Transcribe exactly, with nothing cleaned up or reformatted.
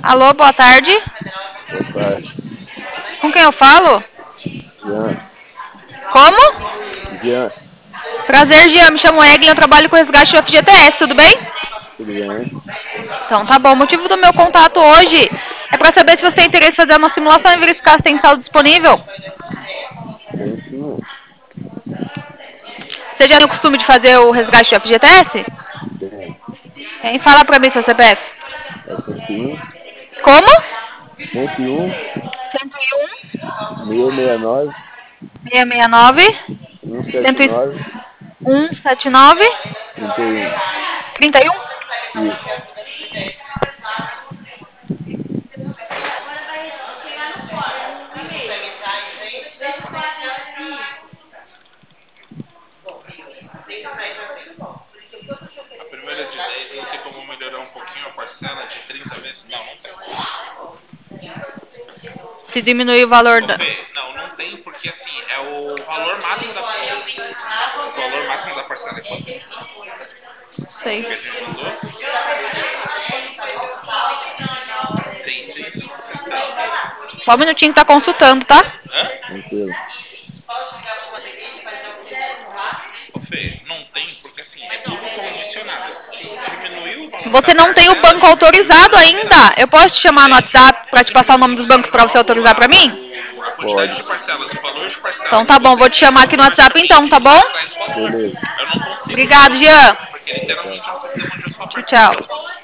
Alô, boa tarde. Boa tarde. Com quem eu falo? Jean. Como? Jean, Prazer, Jean. Me chamo Eglin, eu trabalho com resgate do F G T S, tudo bem? tudo bem? Então tá bom. O motivo do meu contato hoje é para saber se você tem interesse em fazer uma simulação e verificar se tem saldo disponível. Tem sim, Você já tem o costume de fazer o resgate do F G T S? tem. Tem? Fala pra mim seu C P F. É cento e um, Como? cento e um, cento e um, seiscentos e sessenta e nove, seiscentos e sessenta e nove, cento e setenta e nove, cento e setenta e nove, trinta e um. trinta e um. Isso. A primeira de dez não tem como melhorar um pouquinho a parcela de trinta vezes? Não, não tem. Se diminuir o valor Ô da... Fê, não, não tem porque assim, é o valor máximo da. O valor máximo da parcela é quanto? Sei. Que a gente mandou? Seiscentos e sessenta. Só um minutinho que tá consultando, tá? Hã? Tranquilo. Ô Fê, não tem porque assim, é tudo condicionado. Se diminuir o valor da Você não tem o parcela, banco autorizado vai ainda. liberar. Eu posso te chamar no Entende? WhatsApp pra te passar o nome dos bancos pra você O, autorizar pra a, mim? o, a quantidade Pode. de parcelas, o valor de Então parcelas tá que bom, você vou te tem, chamar eu aqui no converso WhatsApp contigo então, e tá a bom? gente traz o valor. Beleza. Eu não consigo Obrigado, passar, Jean. porque Tchau, tchau. literalmente é um sistema onde eu só Tchau, aperto um tchau. botão.